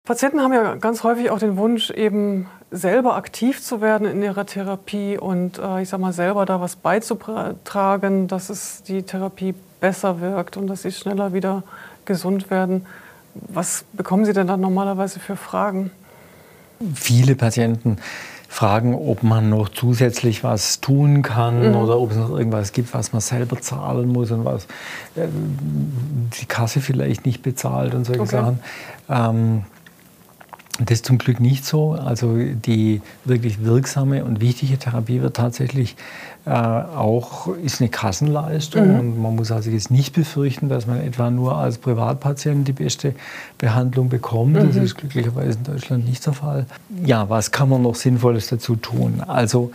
Patienten haben ja ganz häufig auch den Wunsch, eben selber aktiv zu werden in ihrer Therapie und ich sag mal, selber da was beizutragen, dass es die Therapie besser wirkt und dass sie schneller wieder gesund werden. Was bekommen Sie denn dann normalerweise für Fragen? Viele Patienten fragen, ob man noch zusätzlich was tun kann oder ob es noch irgendwas gibt, was man selber zahlen muss und was die Kasse vielleicht nicht bezahlt und solche Sachen. Das ist zum Glück nicht so. Also die wirklich wirksame und wichtige Therapie wird tatsächlich ist eine Kassenleistung. Und man muss also jetzt nicht befürchten, dass man etwa nur als Privatpatient die beste Behandlung bekommt. Das ist glücklicherweise in Deutschland nicht der Fall. Ja, was kann man noch Sinnvolles dazu tun? Also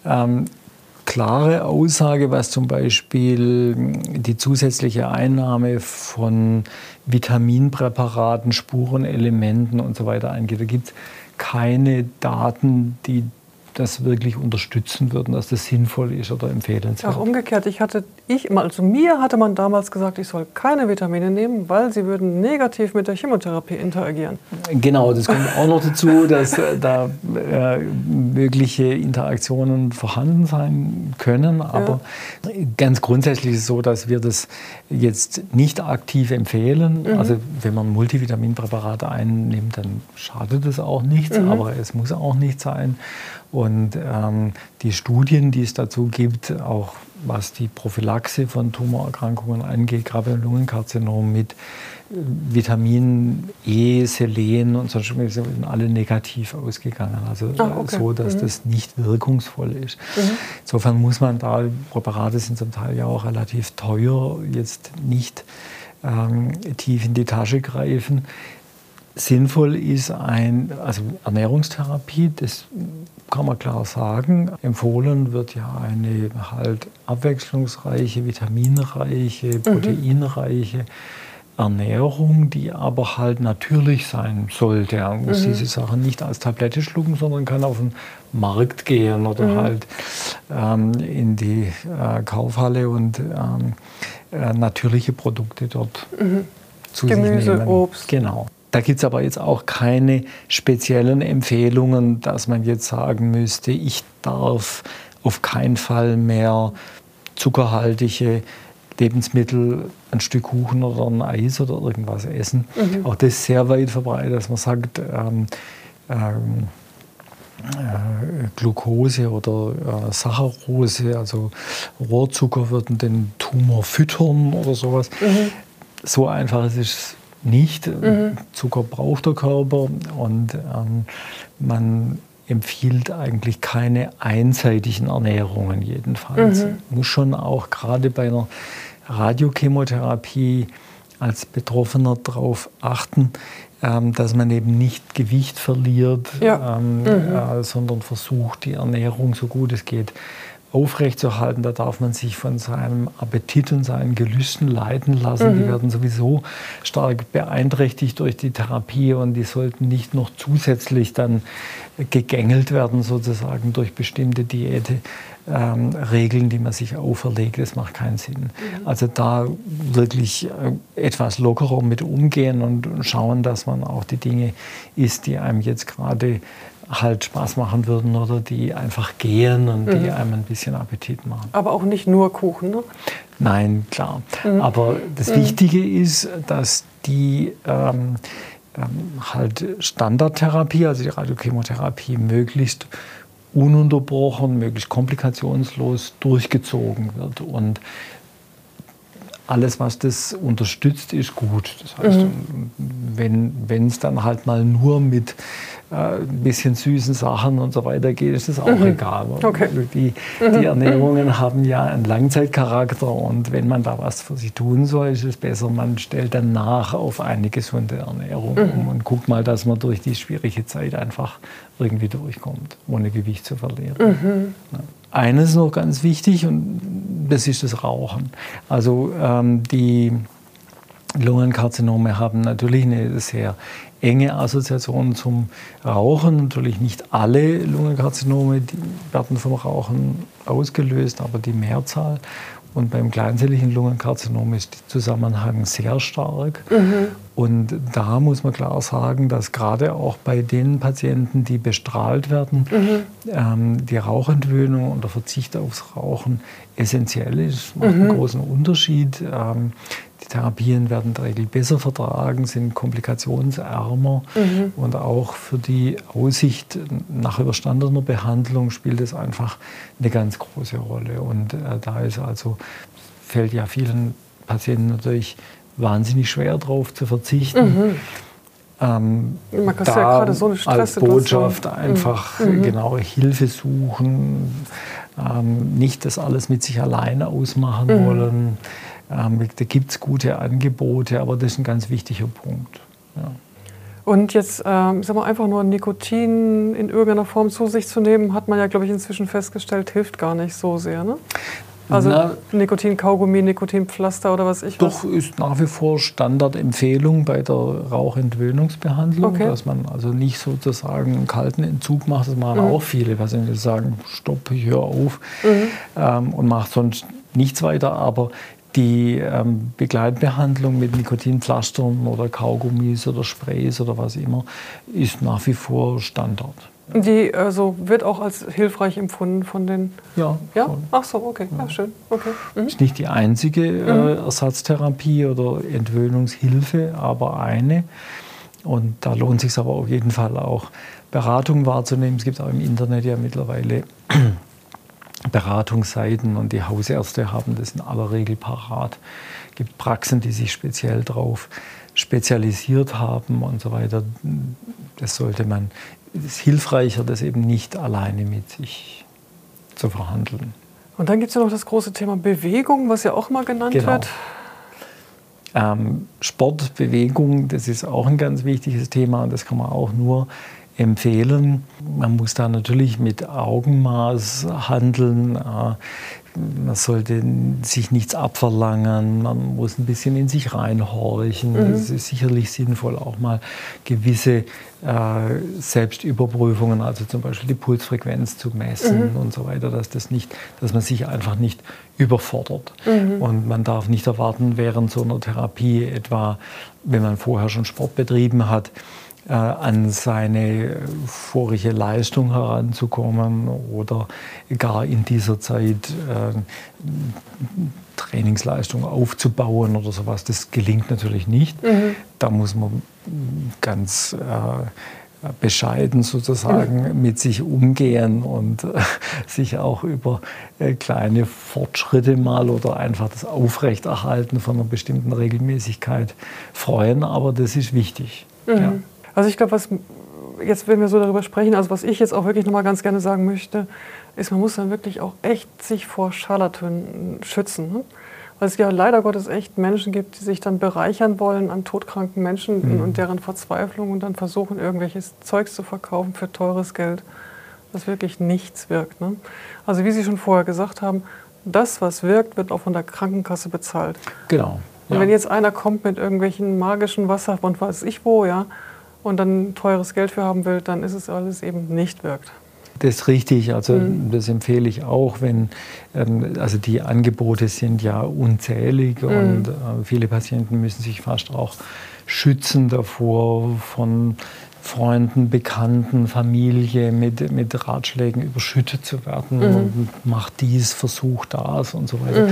klare Aussage, was zum Beispiel die zusätzliche Einnahme von Vitaminpräparaten, Spurenelementen und so weiter angeht. Da gibt es keine Daten, die das wirklich unterstützen würden, dass das sinnvoll ist oder empfehlenswert. Auch umgekehrt, mir hatte man damals gesagt, ich soll keine Vitamine nehmen, weil sie würden negativ mit der Chemotherapie interagieren. Genau, das kommt auch noch dazu, dass da mögliche Interaktionen vorhanden sein können. Aber ganz grundsätzlich ist es so, dass wir das jetzt nicht aktiv empfehlen. Also wenn man Multivitaminpräparate einnimmt, dann schadet es auch nichts, aber es muss auch nicht sein. Und die Studien, die es dazu gibt, auch was die Prophylaxe von Tumorerkrankungen angeht, gerade beim Lungenkarzinom mit Vitamin E, Selen und so, sind alle negativ ausgegangen. Also so, dass das nicht wirkungsvoll ist. Insofern muss man da, Präparate sind zum Teil ja auch relativ teuer, jetzt nicht tief in die Tasche greifen. Sinnvoll ist also Ernährungstherapie, das kann man klar sagen. Empfohlen wird ja eine halt abwechslungsreiche, vitaminreiche, proteinreiche Ernährung, die aber halt natürlich sein sollte. Man muss diese Sachen nicht als Tablette schlucken, sondern kann auf den Markt gehen oder halt in die Kaufhalle und natürliche Produkte dort zu sich nehmen. Gemüse, Obst. Genau. Da gibt es aber jetzt auch keine speziellen Empfehlungen, dass man jetzt sagen müsste, ich darf auf keinen Fall mehr zuckerhaltige Lebensmittel, ein Stück Kuchen oder ein Eis oder irgendwas essen. Auch das ist sehr weit verbreitet, dass man sagt, Glucose oder Saccharose, also Rohrzucker würden den Tumor füttern oder sowas. So einfach ist es nicht. Zucker braucht der Körper und man empfiehlt eigentlich keine einseitigen Ernährungen jedenfalls. Muss schon auch gerade bei einer Radiochemotherapie als Betroffener darauf achten, dass man eben nicht Gewicht verliert, sondern versucht, die Ernährung so gut es geht aufrechtzuerhalten. Da darf man sich von seinem Appetit und seinen Gelüsten leiten lassen. Die werden sowieso stark beeinträchtigt durch die Therapie und die sollten nicht noch zusätzlich dann gegängelt werden, sozusagen durch bestimmte Diätregeln, die man sich auferlegt. Das macht keinen Sinn. Also da wirklich etwas lockerer mit umgehen und schauen, dass man auch die Dinge isst, die einem jetzt gerade halt Spaß machen würden oder die einfach gehen und die einem ein bisschen Appetit machen. Aber auch nicht nur Kuchen, ne? Nein, klar. Aber das Wichtige ist, dass die halt Standardtherapie, also die Radiochemotherapie, möglichst ununterbrochen, möglichst komplikationslos durchgezogen wird. Und alles, was das unterstützt, ist gut. Das heißt, wenn es dann halt mal nur mit ein bisschen süßen Sachen und so weiter geht, ist das auch egal. Die Ernährungen haben ja einen Langzeitcharakter und wenn man da was für sich tun soll, ist es besser, man stellt dann nach auf eine gesunde Ernährung um und guckt mal, dass man durch die schwierige Zeit einfach irgendwie durchkommt, ohne Gewicht zu verlieren. Ja. Eines ist noch ganz wichtig und das ist das Rauchen. Also die Lungenkarzinome haben natürlich eine sehr enge Assoziation zum Rauchen. Natürlich nicht alle Lungenkarzinome die werden vom Rauchen ausgelöst, aber die Mehrzahl. Und beim kleinzelligen Lungenkarzinom ist der Zusammenhang sehr stark. Und da muss man klar sagen, dass gerade auch bei den Patienten, die bestrahlt werden, die Rauchentwöhnung und der Verzicht aufs Rauchen essentiell ist, macht einen großen Unterschied. Die Therapien werden in der Regel besser vertragen, sind komplikationsärmer und auch für die Aussicht nach überstandener Behandlung spielt es einfach eine ganz große Rolle. Und da ist also, fällt ja vielen Patienten natürlich wahnsinnig schwer drauf zu verzichten. Man kann da ja gerade so eine als Botschaft einfach genaue Hilfe suchen, nicht das alles mit sich alleine ausmachen wollen. Da gibt es gute Angebote, aber das ist ein ganz wichtiger Punkt. Ja. Und jetzt, sag mal, einfach nur Nikotin in irgendeiner Form zu sich zu nehmen, hat man ja, glaube ich, inzwischen festgestellt, hilft gar nicht so sehr, ne? Also Nikotin-Kaugummi, Nikotinpflaster oder was ich Doch, ist nach wie vor Standardempfehlung bei der Rauchentwöhnungsbehandlung, dass man also nicht sozusagen einen kalten Entzug macht. Das machen auch viele Patienten, die sagen, stopp, ich höre auf und mache sonst nichts weiter. Aber die Begleitbehandlung mit Nikotinpflastern oder Kaugummis oder Sprays oder was immer ist nach wie vor Standard. Die also wird auch als hilfreich empfunden von den... Ja. Ja? Ach so, okay. Ja, schön. Okay. Ist nicht die einzige Ersatztherapie oder Entwöhnungshilfe, aber eine. Und da lohnt es sich aber auf jeden Fall auch, Beratung wahrzunehmen. Es gibt auch im Internet ja mittlerweile Beratungsseiten und die Hausärzte haben das in aller Regel parat. Es gibt Praxen, die sich speziell darauf spezialisiert haben und so weiter. Das sollte man... Es ist hilfreicher, das eben nicht alleine mit sich zu verhandeln. Und dann gibt es ja noch das große Thema Bewegung, was ja auch mal genannt wird. Sport, Bewegung, das ist auch ein ganz wichtiges Thema und das kann man auch nur empfehlen. Man muss da natürlich mit Augenmaß handeln. Man sollte sich nichts abverlangen, man muss ein bisschen in sich reinhorchen. Es ist sicherlich sinnvoll, auch mal gewisse Selbstüberprüfungen, also zum Beispiel die Pulsfrequenz zu messen und so weiter, dass man sich einfach nicht überfordert. Und man darf nicht erwarten, während so einer Therapie, etwa wenn man vorher schon Sport betrieben hat, an seine vorige Leistung heranzukommen oder gar in dieser Zeit Trainingsleistung aufzubauen oder sowas. Das gelingt natürlich nicht. Da muss man ganz bescheiden sozusagen mit sich umgehen und sich auch über kleine Fortschritte mal oder einfach das Aufrechterhalten von einer bestimmten Regelmäßigkeit freuen. Aber das ist wichtig. Ja. Also ich glaube, was jetzt, wenn wir so darüber sprechen, also was ich jetzt auch wirklich noch mal ganz gerne sagen möchte, ist, man muss dann wirklich auch echt sich vor Scharlatanen schützen. Ne? Weil es ja leider Gottes echt Menschen gibt, die sich dann bereichern wollen an todkranken Menschen und deren Verzweiflung und dann versuchen, irgendwelches Zeugs zu verkaufen für teures Geld, das wirklich nichts wirkt. Ne? Also wie Sie schon vorher gesagt haben, das, was wirkt, wird auch von der Krankenkasse bezahlt. Genau. Und wenn jetzt einer kommt mit irgendwelchen magischen Wasser und weiß ich wo, ja, und dann teures Geld für haben will, dann ist es alles eben nicht wirkt. Das ist richtig, also das empfehle ich auch, wenn, also die Angebote sind ja unzählig und viele Patienten müssen sich fast auch schützen davor, von Freunden, Bekannten, Familie mit Ratschlägen überschüttet zu werden und macht dies, versucht das und so weiter.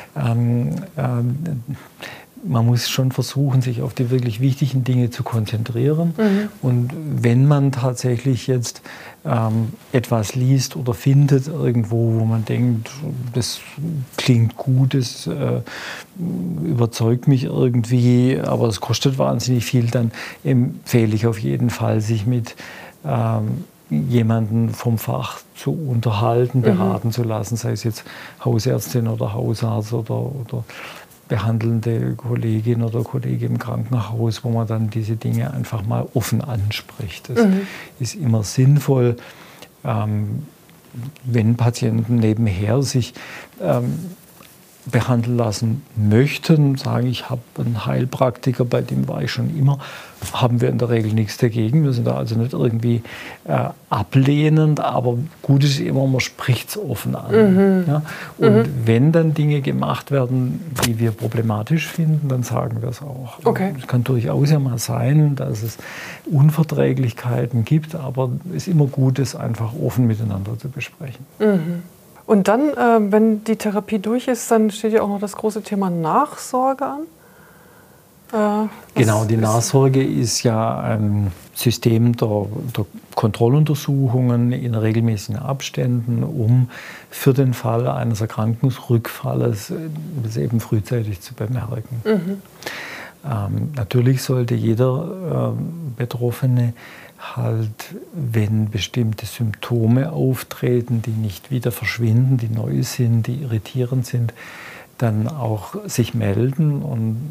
Man muss schon versuchen, sich auf die wirklich wichtigen Dinge zu konzentrieren. Und wenn man tatsächlich jetzt etwas liest oder findet irgendwo, wo man denkt, das klingt gut, das überzeugt mich irgendwie, aber es kostet wahnsinnig viel, dann empfehle ich auf jeden Fall, sich mit jemanden vom Fach zu unterhalten, beraten zu lassen, sei es jetzt Hausärztin oder Hausarzt oder behandelnde Kollegin oder Kollege im Krankenhaus, wo man dann diese Dinge einfach mal offen anspricht. Das ist immer sinnvoll, wenn Patienten nebenher sich behandeln lassen möchten, sagen, ich habe einen Heilpraktiker, bei dem war ich schon immer, haben wir in der Regel nichts dagegen. Wir sind da also nicht irgendwie ablehnend, aber gut ist immer, man spricht es offen an. Ja? Und wenn dann Dinge gemacht werden, die wir problematisch finden, dann sagen wir es auch. Okay. Es kann durchaus ja mal sein, dass es Unverträglichkeiten gibt, aber es ist immer gut, es einfach offen miteinander zu besprechen. Und dann, wenn die Therapie durch ist, dann steht ja auch noch das große Thema Nachsorge an. Genau, die Nachsorge ist ja ein System der Kontrolluntersuchungen in regelmäßigen Abständen, um für den Fall eines Erkrankungsrückfalles das eben frühzeitig zu bemerken. Natürlich sollte jeder Betroffene halt, wenn bestimmte Symptome auftreten, die nicht wieder verschwinden, die neu sind, die irritierend sind, dann auch sich melden und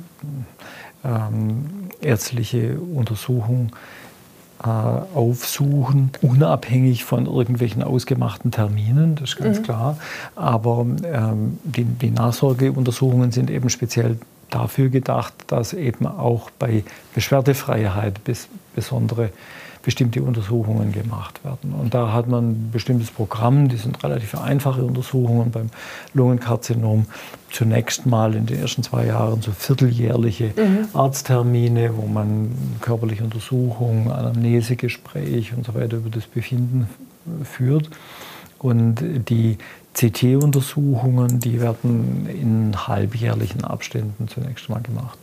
ärztliche Untersuchung aufsuchen, unabhängig von irgendwelchen ausgemachten Terminen, das ist ganz klar. Aber die Nachsorgeuntersuchungen sind eben speziell dafür gedacht, dass eben auch bei Beschwerdefreiheit bestimmte Untersuchungen gemacht werden. Und da hat man ein bestimmtes Programm, die sind relativ einfache Untersuchungen beim Lungenkarzinom. Zunächst mal in den ersten 2 Jahren so vierteljährliche Arzttermine, wo man körperliche Untersuchungen, Anamnesegespräch und so weiter über das Befinden führt. Und die CT-Untersuchungen, die werden in halbjährlichen Abständen zunächst mal gemacht.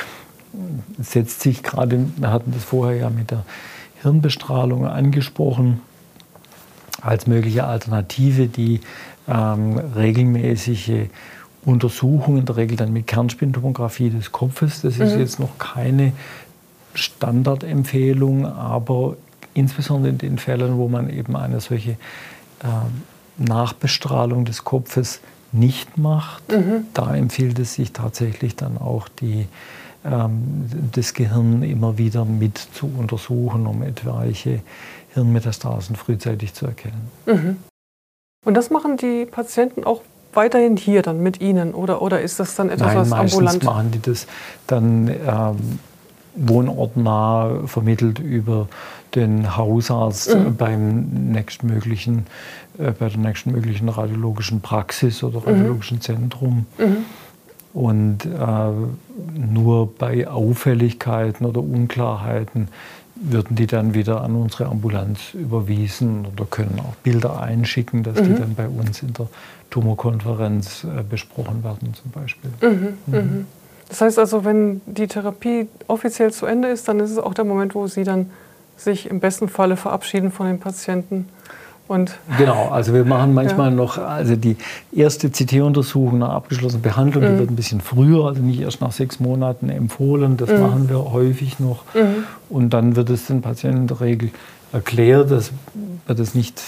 Es setzt sich gerade, wir hatten das vorher ja mit der Hirnbestrahlung angesprochen, als mögliche Alternative, die regelmäßige Untersuchungen, in der Regel dann mit Kernspintomographie des Kopfes. Das ist jetzt noch keine Standardempfehlung, aber insbesondere in den Fällen, wo man eben eine solche Nachbestrahlung des Kopfes nicht macht, da empfiehlt es sich tatsächlich dann auch das Gehirn immer wieder mit zu untersuchen, um etwaige Hirnmetastasen frühzeitig zu erkennen. Und das machen die Patienten auch weiterhin hier dann mit Ihnen? Oder ist das dann etwas, was meistens ambulant? Machen die das dann wohnortnah vermittelt über den Hausarzt bei der nächstmöglichen radiologischen Praxis oder radiologischen Zentrum. Und nur bei Auffälligkeiten oder Unklarheiten würden die dann wieder an unsere Ambulanz überwiesen oder können auch Bilder einschicken, dass die dann bei uns in der Tumorkonferenz besprochen werden zum Beispiel. Das heißt also, wenn die Therapie offiziell zu Ende ist, dann ist es auch der Moment, wo Sie dann sich im besten Falle verabschieden von den Patienten. Und genau, also wir machen manchmal noch, also die erste CT-Untersuchung nach abgeschlossener Behandlung, die wird ein bisschen früher, also nicht erst nach 6 Monaten empfohlen, das machen wir häufig noch. Und dann wird es den Patienten in der Regel erklärt, dass wir das nicht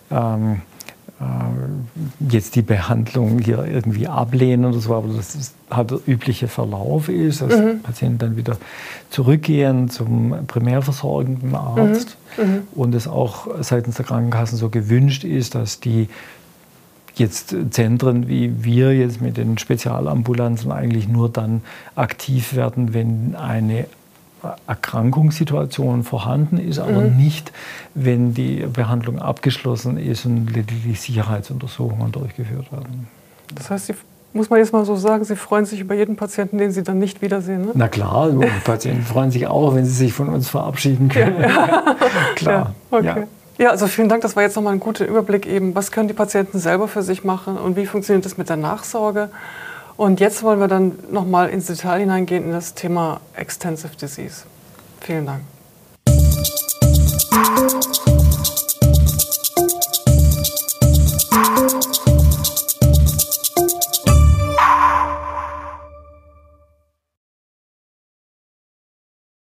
jetzt die Behandlung hier irgendwie ablehnen oder so, aber das halt der übliche Verlauf ist, dass Patienten dann wieder zurückgehen zum primär versorgenden Arzt und es auch seitens der Krankenkassen so gewünscht ist, dass die jetzt Zentren wie wir jetzt mit den Spezialambulanzen eigentlich nur dann aktiv werden, wenn eine Erkrankungssituation vorhanden ist, aber nicht, wenn die Behandlung abgeschlossen ist und lediglich Sicherheitsuntersuchungen durchgeführt werden. Das heißt, muss man jetzt mal so sagen, Sie freuen sich über jeden Patienten, den Sie dann nicht wiedersehen, ne? Na klar, die Patienten freuen sich auch, wenn sie sich von uns verabschieden können. Klar. Ja, okay. Ja, also vielen Dank, das war jetzt nochmal ein guter Überblick eben, was können die Patienten selber für sich machen und wie funktioniert das mit der Nachsorge. Und jetzt wollen wir dann nochmal ins Detail hineingehen in das Thema Extensive Disease. Vielen Dank.